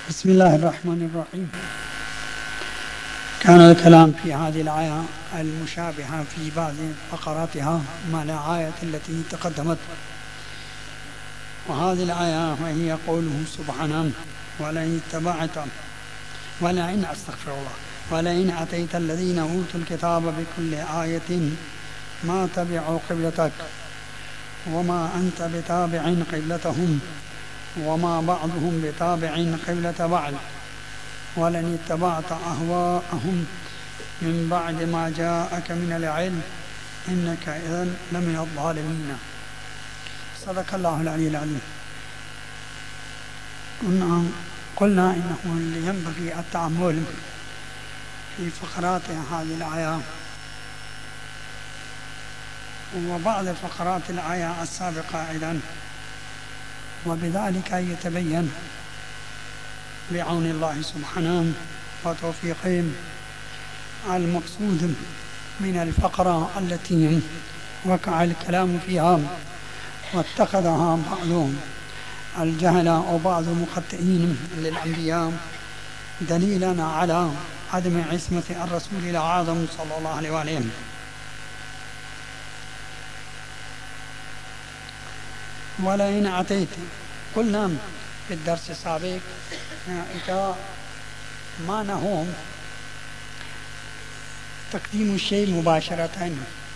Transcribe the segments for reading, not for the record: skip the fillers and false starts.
بسم الله الرحمن الرحيم. كان الكلام في هذه الآية المشابهة في بعض فقراتها مع الآية التي تقدمت، وهذه الآية وهي قوله سبحانه: ولئن أتيت الذين أوتوا الكتاب بكل آية ما تبعوا قبلتك وما أنت بتابع قبلتهم وما بعضهم بتابع قبلة بعض ولن اتبعت أهواءهم من بعد ما جاءك من العلم إنك إذن لمن الظالمين. صدق الله العلي العظيم. قلنا إنه ينبغي التأمل في فقرات هذه الآية وبعض فقرات الآية السابقة أيضا، وبذلك يتبين بعون الله سبحانه وتوفيقه المقصود من الفقرة التي وقع الكلام فيها واتخذها بعض الجهل أو بعض المخطئين للأنبياء دليلا على عدم عصمة الرسول الأعظم صلى الله عليه وسلم. ولئن أتيت، قلنا في الدرس السابق إذا ما نهم تقديم الشيء مباشرة،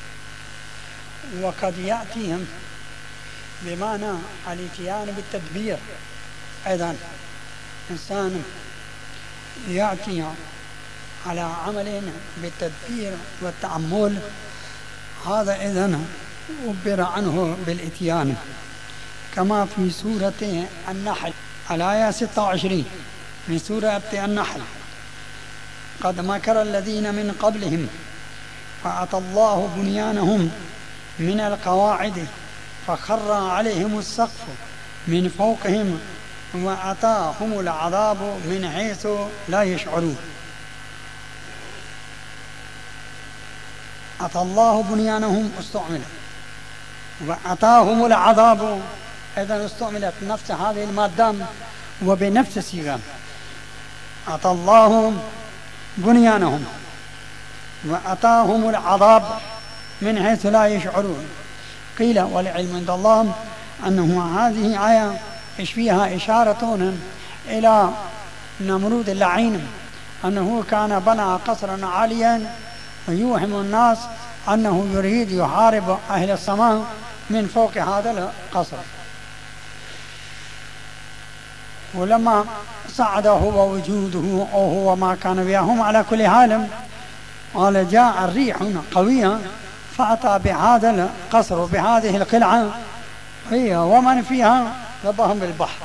وقد يأتيهم بمعنى الاتيان بالتدبير. أيضا إنسان يأتي على عمل بالتدبير والتأمل، هذا إذن عبر عنه بالاتيان، كما في سورة النحل الآية 26 من سورة النحل: قد مكر الذين من قبلهم فأتى الله بنيانهم من القواعد فخر عليهم السقف من فوقهم وأتاهم العذاب من حيث لا يشعرون. أتى الله بنيانهم استعمل، وأتاهم العذاب إذا استعملت نفس هذه المادة وبنفس الصيغة. أتى الله بنيانهم وأتاهم العذاب من حيث لا يشعرون. قيل والعلم عند الله أنه هذه آية فيها إشارة إلى نمرود اللعين، أنه كان بنى قصرا عاليا ويوهم الناس أنه يريد يحارب أهل السماء من فوق هذا القصر، ولما صعد هو وجوده أو هو ما كان وياهم على كل حال قال: جاء الريح قوية فأتى بهذا القصر وبهذه القلعة هي ومن فيها ربهم بالبحر.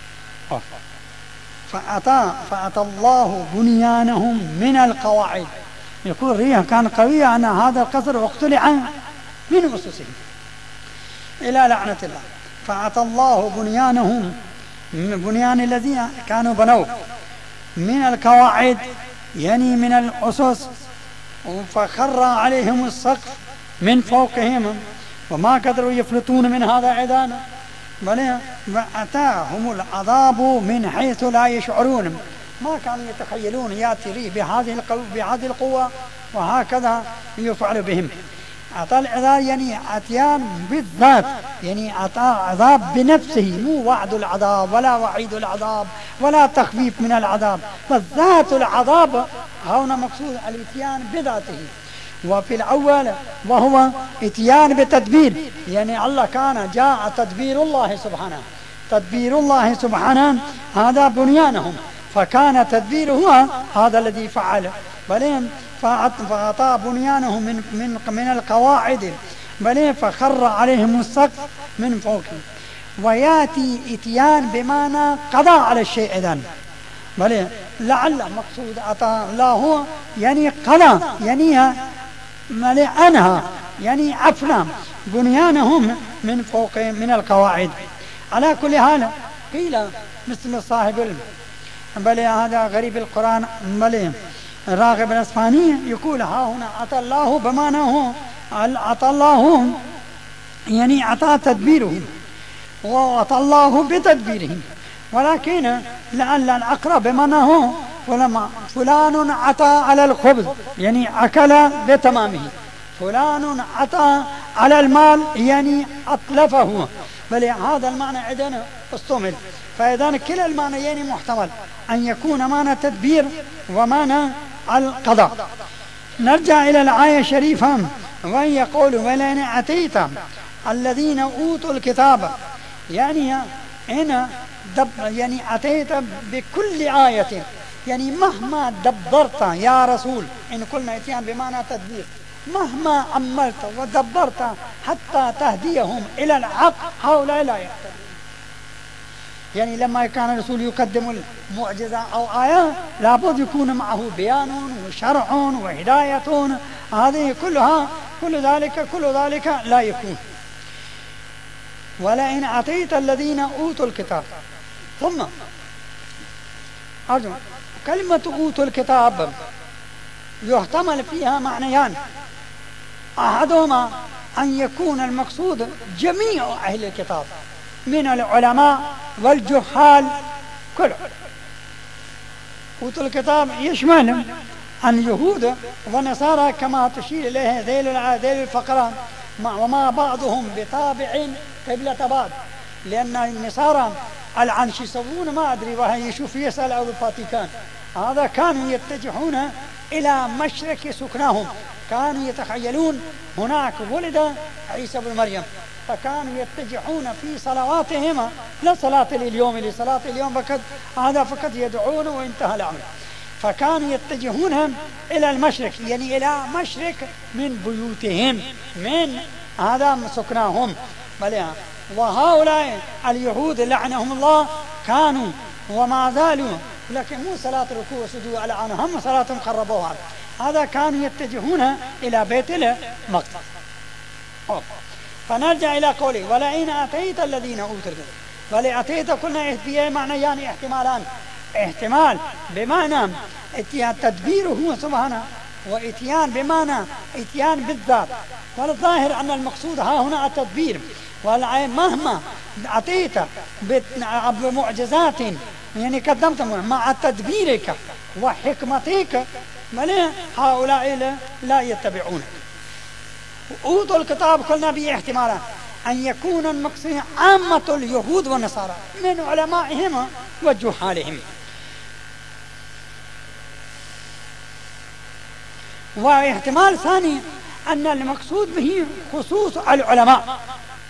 فأتى الله بنيانهم من القواعد، يقول الريح كان قوية أن هذا القصر اقتلع من أسسه إلى لعنة الله. فأتى الله بنيانهم من بنيان الذين كانوا بنوا من القواعد يعني من الأسس، فخر عليهم السقف من فوقهم وما قدروا يفلتون من هذا عدانا، بل وأتاهم العذاب من حيث لا يشعرون، ما كانوا يتخيلون يأتي ريح بهذه القوة وهكذا يفعل بهم. أتى العذاب يعني أتيان بالذات، يعني أتى عذاب بنفسه، مو وعد العذاب ولا وعيد العذاب ولا تخفيف من العذاب، فذات العذاب هنا مقصود الاتيان بذاته. وفي الأول وهو اتيان بتدبير، يعني الله كان جاء تدبير الله سبحانه هذا بنيانهم، فكان تدبيره هذا الذي فعل. بل فأعطى بنيانهم من القواعد، بل فخر عليهم السقف من فوقهم. وياتي اتيان بمعنى قضاء على الشيء إذن، بل لعل مقصود أتى الله يعني قضى، يعني أنهى، يعني أفنى بنيانهم من فوق من القواعد. على كل حال قيل مثل صاحب العلم، بل هذا غريب القرآن، بل الراغب الأصفهاني يقول: ها هنا أتى الله بمعنى أتى الله يعني أتى تدبيره وأتى الله بتدبيره، ولكن لأن الأقرب بمعنى هو ولما فلان عطى على الخبز يعني أكل بتمامه، فلان عطى على المال يعني أتلفه، بل هذا المعنى عندنا استعمل. فإذا كلا المعنيين محتمل أن يكون معنى تدبير ومعنى القضاء. نرجع إلى الآية الشريفة وهي يقول ولئن أتيت الذين أوتوا الكتاب، يعني هنا يعني أتيت بكل آية، يعني مهما دبرت يا رسول، إن قلنا إتيان بمعنى تدبير، مهما عملت ودبرت حتى تهديهم إلى الحق هؤلاء لا يهتدون. يعني لما كان الرسول يقدم المعجزة أو آية لابد يكون معه بيان وشرع وهداية، هذه كلها كل ذلك لا يكون. ولئن أتيت الذين أوتوا الكتاب، ثم أرجو كلمة أوتوا الكتاب يحتمل فيها معنيان، أحدهما أن يكون المقصود جميع أهل الكتاب من العلماء والجهال كلهم. أوتوا الكتاب يشمل اليهود والنصارى كما تشير إليه ذيل الفقران، وما بعضهم بتابع قبلة بعض، لأن النصارى العنش يسوون ما أدري وهي يشوف يسأل أو الفاتيكان، هذا كانوا يتجهون إلى مشرق سكناهم، كانوا يتخيلون هناك ولد عيسى بن مريم، فكانوا يتجهون في صلواتهم لا صلاة اليوم لصلاة اليوم فقط، هذا فقط يدعون وانتهى الأمر، فكانوا يتجهون إلى المشرق، يعني إلى مشرق من بيوتهم من هذا سكناهم. وهؤلاء اليهود لعنهم الله كانوا وما زالوا، لكن مو صلاة الركوع والسجود على عنهم صلاة قربوها، هذا كانوا يتجهون إلى بيت المقدس. فنرجع إلى قوله ولئن أتيت الذين أوتوا الكتاب، ولأتيت قلنا فيه معنى يعني احتمالان، احتمال بمعنى اتيان تدبيره سبحانه، واتيان بمعنى اتيان بالذات، والظاهر أن المقصود ها هنا التدبير، مهما أتيت بمعجزات يعني قدمتم مع تدبيرك وحكمتك هؤلاء لا يتبعونك. أوتوا الكتاب قلنا به احتمالا أن يكون المقصود عامة اليهود والنصارى من علمائهم وجهالهم، واحتمال ثاني أن المقصود به خصوص العلماء.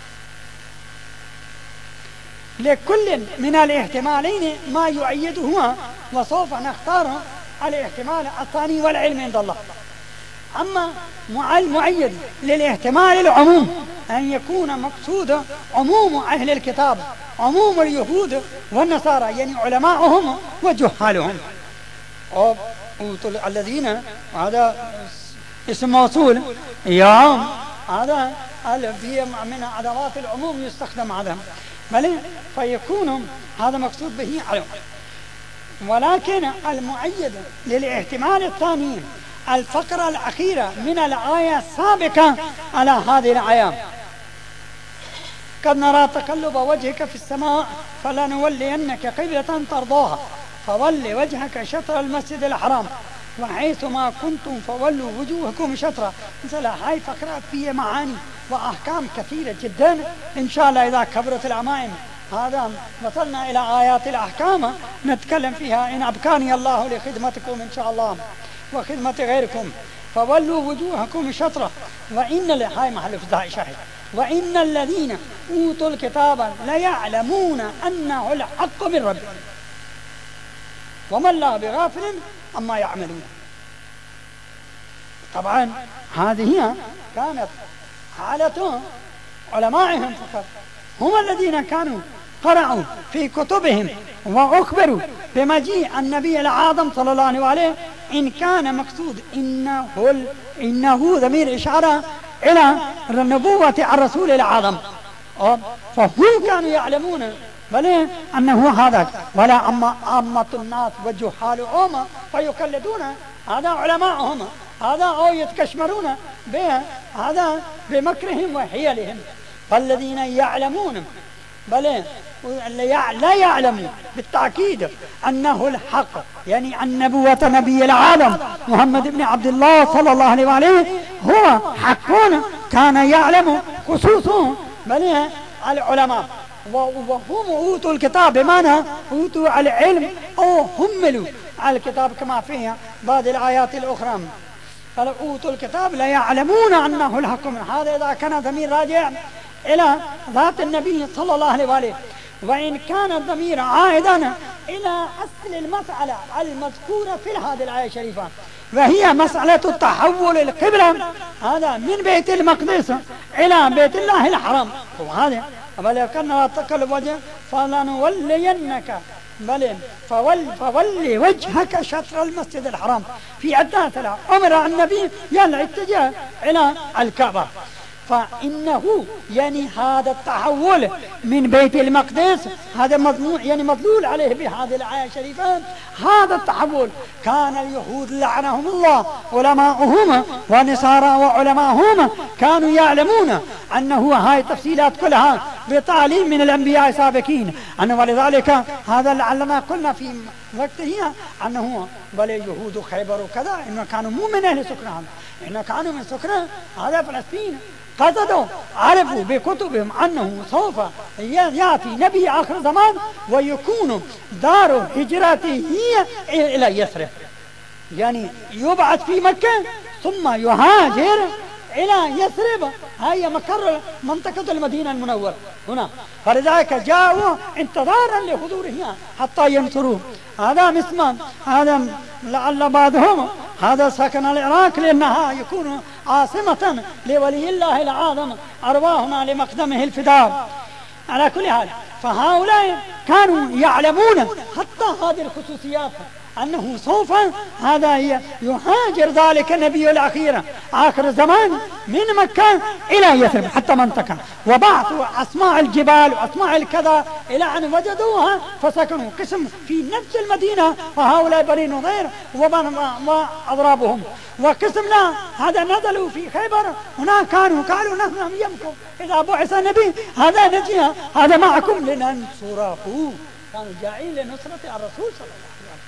لكل من الاحتمالين ما يؤيده، وسوف نختار الاحتمال الثاني والعلم عند الله. أما المؤيد للاحتمال العموم أن يكون مقصود عموم أهل الكتاب، عموم اليهود والنصارى، يعني علماؤهم وجهالهم. الذين هذا اسم موصول يوم، هذا في من أدوات العموم يستخدم هذا، فيكون هذا مقصود به علم. ولكن المؤيد للاحتمال الثاني الفقرة الأخيرة من الآية السابقة على هذه الآية، قد نرى تقلب وجهك في السماء فلنولينك قبلة ترضاها فول وجهك شطر المسجد الحرام وحيث ما كنتم فولوا وجوهكم شطرة. مثلا هاي فقرات فيها معاني وأحكام كثيرة جدا، إن شاء الله إذا كبرت العمائم هذا وصلنا إلى آيات الأحكام نتكلم فيها إن أبقاني الله لخدمتكم إن شاء الله وخدمة غيركم. فولوا وجوهكم شطرة وإن هاي محل فداء شاهد، وإن الذين أوتوا الكتاب ليعلمون أنه الحق من ربهم وما الله بغافل عما يعملون. طبعا هذه كانت حالة علمائهم فقط، هم الذين كانوا قرأوا في كتبهم وأخبروا بمجيء النبي الأعظم صلى الله عليه. إن كان مقصود إنه ضمير إشارة إلى النبوة الرسول الأعظم، فهم كانوا يعلمون بل أنه هذا، ولا أما عامة الناس وجهالهم فيقلدون هذا علماءهم، هذا أو يتكشمرون به هذا بمكرهم وحيلهم. فالذين يعلمون بل لا يعلم بالتأكيد أنه الحق، يعني أن نبوة نبي العالم محمد بن عبد الله صلى الله عليه وآله هو حق، كان يعلم خصوصه بل العلماء، وهم أوتوا الكتاب بمعنى أوتوا العلم أو هملوا الكتاب كما فيها بعض الآيات الأخرى. فأوتوا الكتاب لا يعلمون أنه الحق من هذا، إذا كان ضمير راجع إلى ذات النبي صلى الله عليه وآله. وإن كان الضمير عائدا إلى أصل المسألة المذكورة في هذه الآية الشريفة، وهي مسألة تحول القبلة هذا من بيت المقدس إلى بيت الله الحرام، وهذا بل كنا تقلب وجه فلنولينك بل فولي وجهك شطر المسجد الحرام في عدة أمر النبي الاتجاه إلى الكعبة. فإنه يعني هذا التحول من بيت المقدس هذا مضمون يعني مدلول عليه بهذه الآية الشريفة. هذا التحول كان اليهود لعنهم الله علماؤهم ونصارى وعلماؤهم كانوا يعلمون أنه هاي التفصيلات كلها بتعليم من الأنبياء السابقين أنه، ولذلك هذا لعلنا قلنا في وقته أنه بل يهود خيبر وكذا إنه كانوا مو من أهل سكنهم، إنه كانوا من سكنة هذا فلسطين، قصدوا عرفوا بكتبهم أنه سوف يأتي نبي آخر زمان ويكون دار هجرته هي إلى يثرب، يعني يبعث في مكة ثم يهاجر إلى يثرب، هي مقر منطقة المدينة المنورة هنا. فلذلك جاءوا انتظارا لحضوره حتى ينصروه. هذا مثل هذا لعل بعضهم هذا سكن العراق لأنها يكون عاصمة لولي الله العظم أرواحنا لمقدمه الفداء. على كل حال فهؤلاء كانوا يعلمون حتى هذه الخصوصيات أنه سوف هذا يهاجر ذلك النبي الأخير آخر الزمان من مكة إلى يثرب حتى منطقة، وبعثوا أسماء الجبال وأسماء الكذا إلى أن وجدوها فسكنوا قسم في نفس المدينة، وهؤلاء بني نضير وأضرابهم، وقسم لا هذا نزلوا في خيبر هنا كانوا قالوا نحن يمكم إذا بعث النبي هذا نجي هذا معكم لننصره، كانوا جاعين لنصرة الرسول صلى الله عليه وسلم.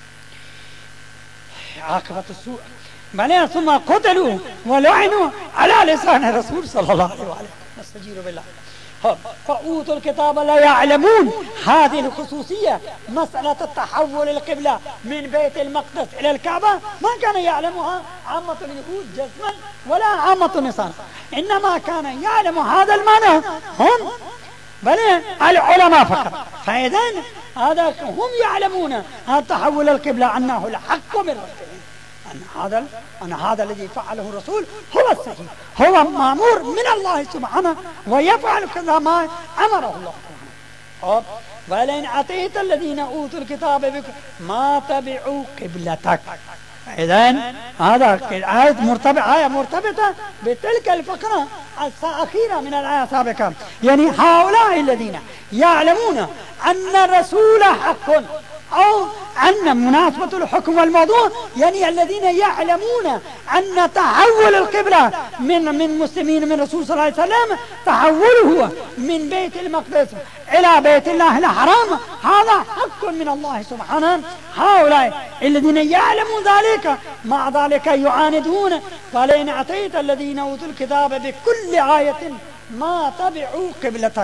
عاقبة السوء بل ثم قتلوا ولعنوا على لسان الرسول صلى الله عليه وآله. نستجير بالله. فأوتوا الكتاب لا يعلمون هذه الخصوصية، مسألة التحول القبلة من بيت المقدس إلى الكعبة ما كان يعلمها عامة اليهود جزما ولا عامة النصارى، إنما كان يعلم هذا المعنى هم بل العلماء فقط. فإذا هذا هم يعلمون هذا تحول القبلة أنه الحق من ربهم، أن هذا الذي فعله الرسول هو الصحيح، هو مأمور من الله سبحانه ويفعل كذا ما أمره الله سبحانه. ولئن أتيت الذين أوتوا الكتاب ما تبعوا قبلتك. إذن هذا آية مرتبطة بتلك الفقرة الأخيرة من الآية السابقة، يعني هؤلاء الذين يعلمون أن الرسول حق أو أن مناسبة الحكم والموضوع، يعني الذين يعلمون أن تحول القبلة من مسلمين من رسول صلى الله عليه وسلم تحوله من بيت المقدس إلى بيت الله الحرام هذا حق من الله سبحانه. هؤلاء الذين يعلمون ذلك مع ذلك يعاندون. فلئن أتيت الذين أوتوا الكتاب بكل آية ما تبعوا قبلتك.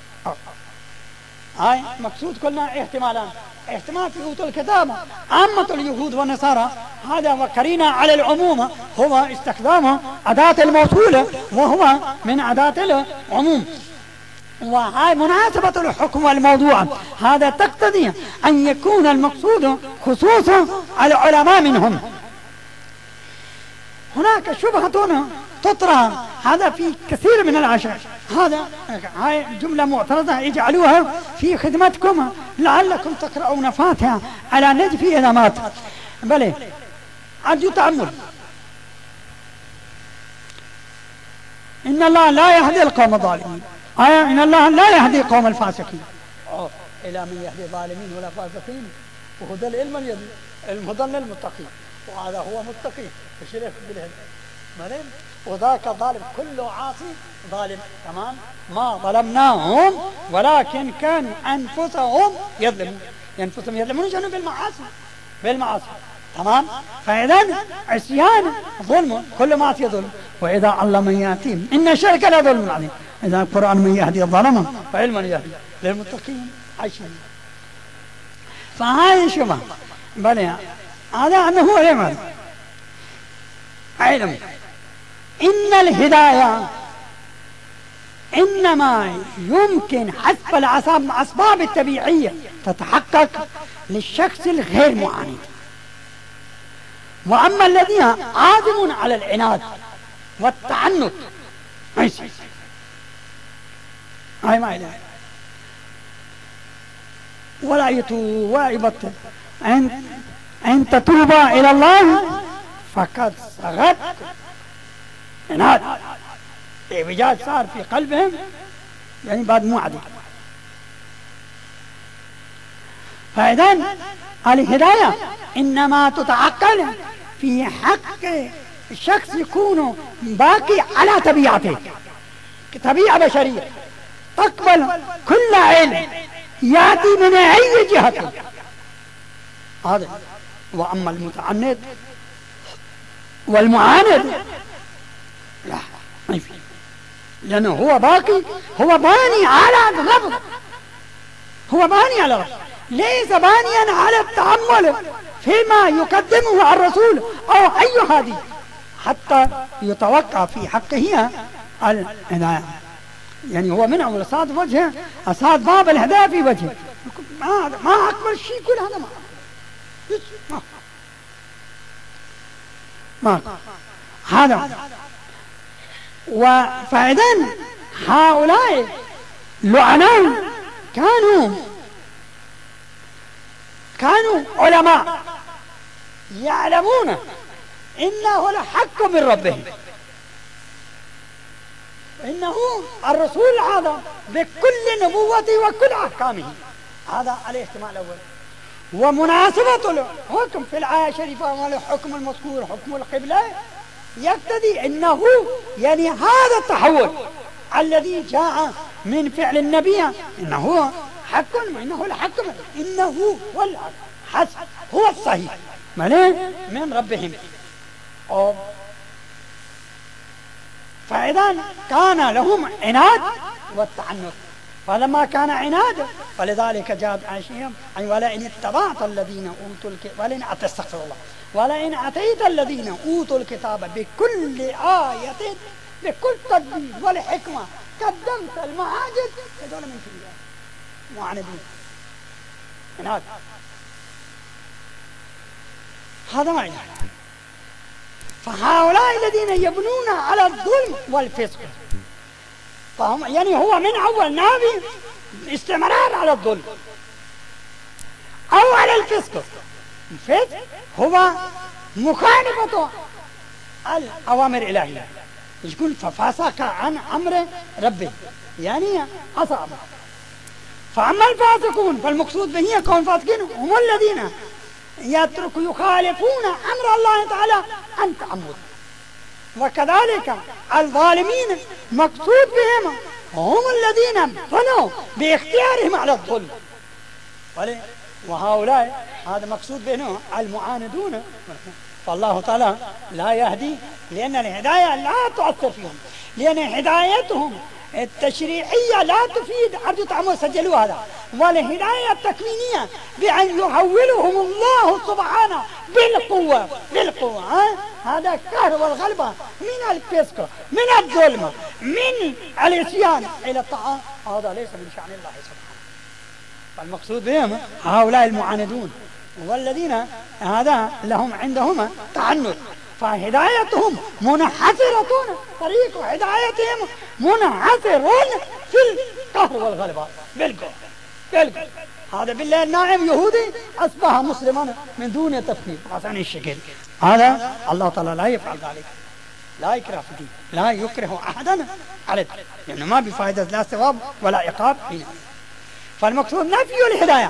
هاي مقصود قلنا احتمالان، احتمال في أوتوا الكتاب عامة اليهود والنصارى هذا وكرينا على العموم هو استخدام أداة الموصولة وهو من أداة العموم، وهاي مناسبة الحكم والموضوع هذا تقتضي أن يكون المقصود خصوصا العلماء منهم. هناك شبهة تطرح هذا في كثير من العشر، هاي جملة معترضة اجعلوها في خدمتكم لعلكم تقرؤون فاتحة على نجف إذا مات. بلى عد تأمل. إن الله لا يهدي القوم الظالمين، إن الله لا يهدي قوم الفاسقين. إلى من يهدي الظالمين ولا فاسقين وهدى العلم الهدى للمتقين، وهذا هو متقي فشرف بالهدى. وذاك الظالم كله عاصي ظالم. تمام. ما ظلمناهم ولكن كانوا أنفسهم يظلمون. أنفسهم يظلمون شنو؟ بالمعاصي. تمام. فإذا عصيان ظلم، كل معصية ظلم. وإذا علم من يأتيهم إن الشرك لظلم عظيم. إذا القرآن من يهدي الظلمة فعلما يهدي للمتقين عشان. فهاي شبه بل هذا أنه علم إن الهداية إنما يمكن حسب الأسباب الطبيعية تتحقق للشخص الغير معاند. وأما الذين عازمون على العناد والتعنت هاي ما إله ولا يتوب ولا يبطل. أن تتوبا إلى الله فقد صغت عناد، اعوجاج صار في قلبهم، يعني بعد مو عدل. فإذا الهداية إنما تتعقل في حق الشخص يكون باقي على طبيعته، طبيعة بشرية تقبل كل علم يأتي من أي جهة. هذا. وأما المتعند والمعاند لا ما يفيد، لأنه هو باقي، هو باني على الغضب، هو باني على الغضب، ليس بانيا على التأمل فيما يقدمه الرسول أو أي هادي حتى يتوقع في حقه الهداية. يعني هو من أول أصاد وجهه، أصاد باب الهداية في وجهه، ما أكبر شيء كل هذا ما هذا. فإذا هؤلاء لعنان كانوا علماء يعلمون إنه الحق من ربهم، إنه الرسول هذا بكل نبوته وكل أحكامه. هذا الاحتمال الأول. ومناسبة الحكم في الآية الشريفة والحكم المذكور حكم القبلة يقتضي أنه يعني هذا التحول الذي جاء من فعل النبي إنه حق، إنه الحق، إنه هو الصحيح من ربهم. فإذا كان لهم عناد والتعنت، فلما كان عناد فلذلك جاءت عائشة ولئن اتبعت الذين أوتوا الكتاب ولئن أتيت الذين أوتوا الكتاب بكل آية بكل تدبير والحكمة قدمت المعاجز هذول من فيه معاندين عناد. هذا ما يعني. فهؤلاء الذين يبنون على الظلم والفسق فهم يعني هو من أول نبي استمرار على الظلم أو على الفسق. الفسق هو مخالفة الأوامر الإلهية، يقول ففسق عن أمر ربه يعني عصى أمره. فأما الفاسقون فالمقصود به كون فاسقين هم الذين يخالفون أمر الله تعالى عن تعمد. وكذلك الظالمين مقصود بهم هم الذين بنوا باختيارهم على الظلم. وهؤلاء هذا مقصود بهم المعاندون. فالله تعالى لا يهدي، لأن الهداية لا تؤثر فيهم، لأن هدايتهم التشريعية لا تفيد. أرجو تعمل سجلوا هذا. والهداية التكوينية بأن يحولهم الله سبحانه بالقوة هذا الكهر والغلبة من الفسق من الظلم من العصيان إلى الطاعة، هذا ليس من شأن الله سبحانه. فالمقصود بهم هؤلاء المعاندون والذين هذا لهم عندهم تعنت، فهدايتهم منحصرة، طريق هدايتهم منحصر في القهر والغلبة بالقوة. هذا بالله النائم يهودي أصبح مسلما من دون تفكير عشان الشكل. هذا الله تعالى لا يفعل ذلك، لا يكره في الدين، لا يكره أحدا على الدين، لأنه ما بفائدة لا ثواب ولا عقاب فينا. فالمقصود نفي الهداية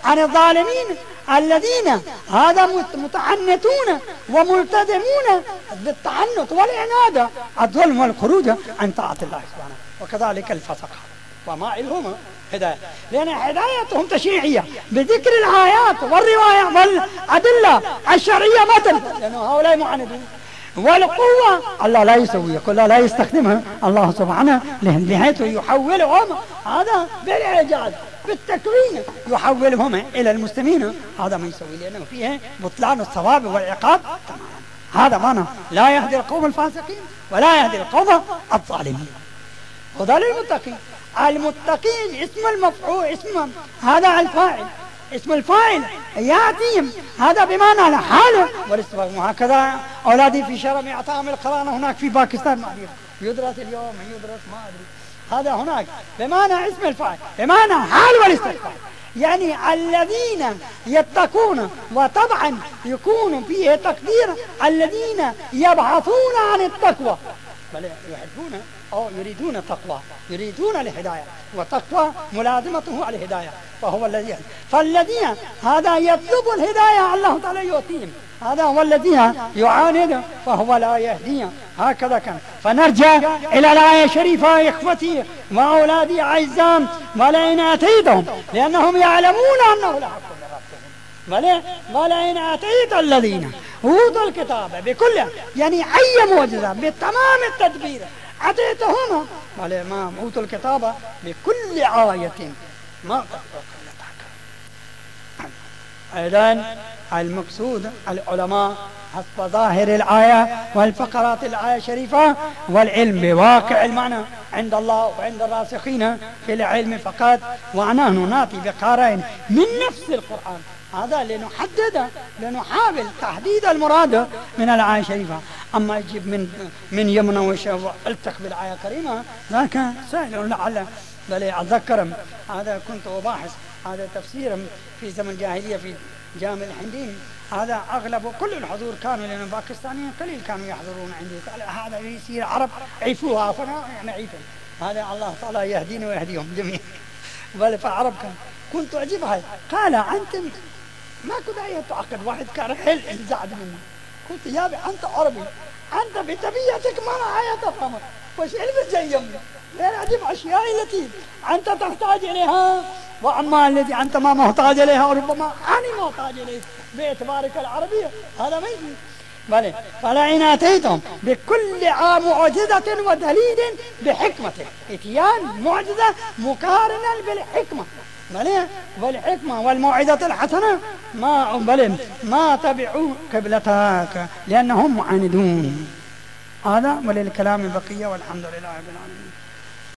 عن الظالمين الذين هذا متعنتون وملتزمون بالتعنت والعناد الظلم والخروج عن طاعة الله سبحانه. وكذلك الفسقة ومائلهم هداية، لأن هدايتهم تشريعية بذكر الآيات والرواية والأدلة الشرعية ما تنفع، لأن هؤلاء معاندون. والقوة الله لا يسويها، كلها لا يستخدمها الله سبحانه بحيث يحولهم هذا بالإعجاز بالتكوين، يحولهم إلى المسلمين، هذا ما يسوي لأنه فيه بطلان الثواب والعقاب تماما. هذا معنى لا يهدي القوم الفاسقين ولا يهدي القوم الظالمين. هذا للمتقين. المتقين اسم المفعول، اسم هذا الفاعل، اسم الفاعل يأتيهم هذا بمعنى الحال والاستواء. وهكذا أولادي في شرم يعطاهم القرآن هناك في باكستان ما أدري يدرس اليوم يدرس ما أدري، هذا هناك بمعنى اسم الفاعل بمعنى حال والاستواء، يعني الذين يتقون، وطبعا يكون فيه تقدير الذين يبحثون عن التقوى، بل يحبون أو يريدون التقوى، يريدون الهداية، وتقوى ملازمته على الهداية، فهو الذي فالذين هذا يطلب الهداية الله تعالى يؤتيهم، هذا هو الذي يعاند فهو لا يهدي. هكذا كان. فنرجع إلى الآية الشريفة يا إخوتي وأولادي أعزام، ولئن آتيتهم لأنهم يعلمون أنه لحق من ربهم، ولئن آتيت الذين أوتوا الكتاب بكل، يعني أي معجزة بتمام التدبير أتيتهم ما أوتوا الكتاب بكل آية ما أيضا المقصود العلماء حسب ظاهر الآية والفقرات الآية الشريفة والعلم بواقع المعنى عند الله وعند الراسخين في العلم فقط، ونحن نأتي بقارئ من نفس القرآن، هذا لنحدد لنحاول تحديد المراد من الآية الشريفة. أما يجيب من يمنى والتق بالآية الكريمة ذاك سهل لعل، بل أتذكر هذا كنت أباحث هذا تفسير في زمن الجاهلية في جامع الحندين، هذا أغلب كل الحضور كانوا لأن باكستانيين قليل كانوا يحضرون عندي، هذا يصير عرب عيفوها فأنا يعني عيفا، هذا الله تعالى يهديني ويهديهم جميعا. بل فالعرب كنت أجيبها قال أنت ما كنت تعقد واحد كان حل انزعج مني، قلت يا أنت عربي أنت بطبيعتك ما آية تفهمها وش علم زيهم، لأن أجيب أشياء التي أنت تحتاج إليها وأما التي أنت ما محتاج إليها وربما أنا محتاج إليه باعتبارك العربية، هذا ما يجي. بل فلئن آتيتهم بكل معجزة ودليل بحكمته، إتيان معجزة مقارنة بالحكمة، والحكمة والموعظة الحسنة ما تبعوا قبلتك لأنهم معاندون. هذا وللكلام بقية والحمد لله رب العالمين.